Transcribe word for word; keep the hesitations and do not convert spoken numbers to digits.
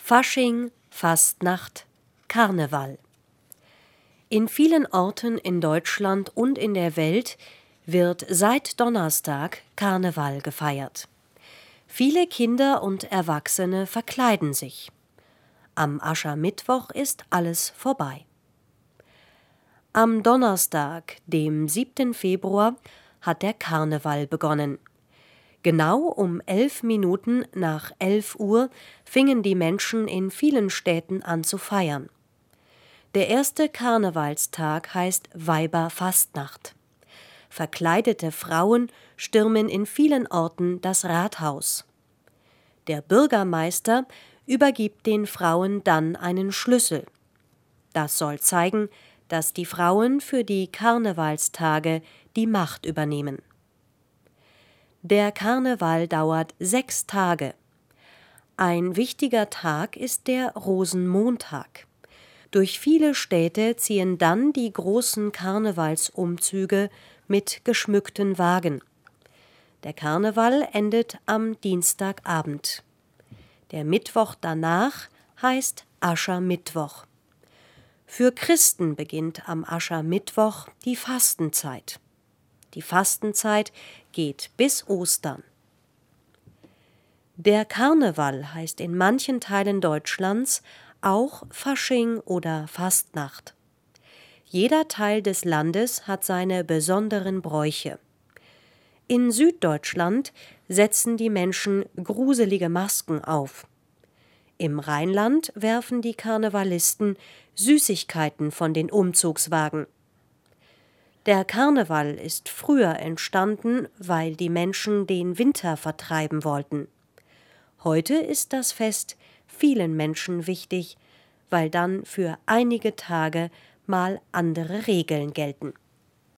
Fasching, Fastnacht, Karneval. In vielen Orten in Deutschland und in der Welt wird seit Donnerstag Karneval gefeiert. Viele Kinder und Erwachsene verkleiden sich. Am Aschermittwoch ist alles vorbei. Am Donnerstag, dem siebten Februar, hat der Karneval begonnen. Genau um elf Minuten nach elf Uhr fingen die Menschen in vielen Städten an zu feiern. Der erste Karnevalstag heißt Weiberfastnacht. Verkleidete Frauen stürmen in vielen Orten das Rathaus. Der Bürgermeister übergibt den Frauen dann einen Schlüssel. Das soll zeigen, dass die Frauen für die Karnevalstage die Macht übernehmen. Der Karneval dauert sechs Tage. Ein wichtiger Tag ist der Rosenmontag. Durch viele Städte ziehen dann die großen Karnevalsumzüge mit geschmückten Wagen. Der Karneval endet am Dienstagabend. Der Mittwoch danach heißt Aschermittwoch. Für Christen beginnt am Aschermittwoch die Fastenzeit. Die Fastenzeit geht bis Ostern. Der Karneval heißt in manchen Teilen Deutschlands auch Fasching oder Fastnacht. Jeder Teil des Landes hat seine besonderen Bräuche. In Süddeutschland setzen die Menschen gruselige Masken auf. Im Rheinland werfen die Karnevalisten Süßigkeiten von den Umzugswagen. Der Karneval ist früher entstanden, weil die Menschen den Winter vertreiben wollten. Heute ist das Fest vielen Menschen wichtig, weil dann für einige Tage mal andere Regeln gelten.